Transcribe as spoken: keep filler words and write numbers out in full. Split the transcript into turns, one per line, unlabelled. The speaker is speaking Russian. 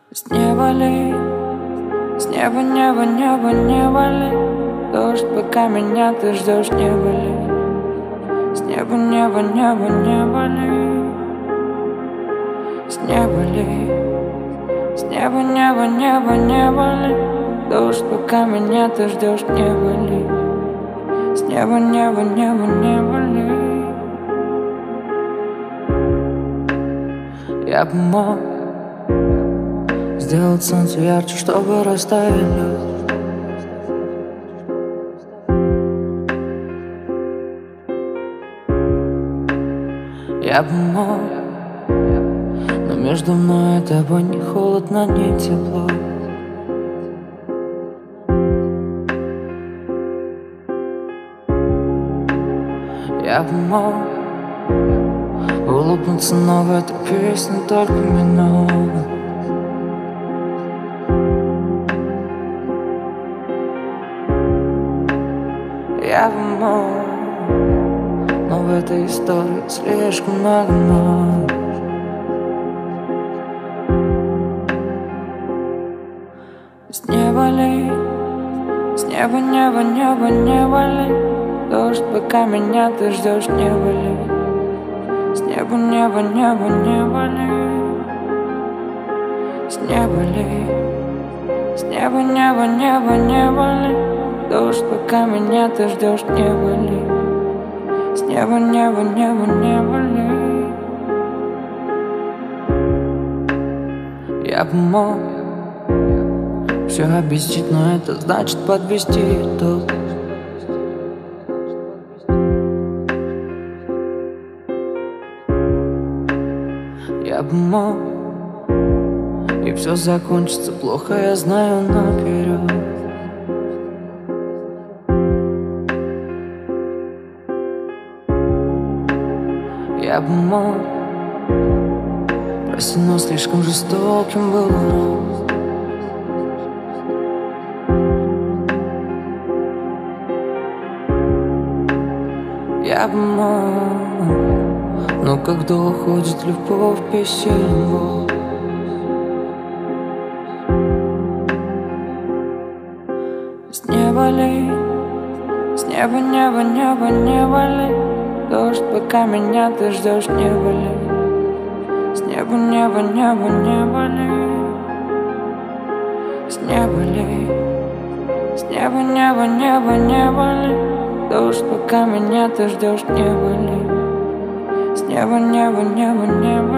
С неба ли, с неба, неба, неба, неба ли дождь, пока меня ты ждешь, неба ли. С неба, неба, неба, неба ли. С неба ли, с неба, неба, неба, неба ли дождь, пока меня ты ждешь, неба ли. С неба, неба, неба, неба ли. Я бы мог сделать солнце ярче, чтобы растаял лед. Я бы мог, но между мной и тобой ни холодно, ни тепло. Я бы мог улыбнуться, но в этой песне только минуты. Я бы мог, но в этой истории слишком много ног. С неба ли, с неба, неба, неба, неба ли дождь, пока меня ты ждешь, неба ли. С неба, неба, неба, неба ли. С неба ли, с неба, неба, неба, неба ли дождь, пока меня ты ждешь, неба ли. С неба, неба, неба, неба ли. Я бы мог все объяснить, но это значит подвести итог. Я бы мог, и все закончится плохо, я знаю наперед. Я бы мог, прости, но слишком жестоким был урок. Я бы мог, но когда уходит любовь, бессилен Бог. С неба ли, с неба, неба, неба, неба ли дождь, пока меня ты ждешь, неба ли. С неба, неба, неба, неба ли. С неба ли, с неба, неба, неба, неба ли дождь, пока меня ты ждешь, неба ли. С неба, неба, неба, неба.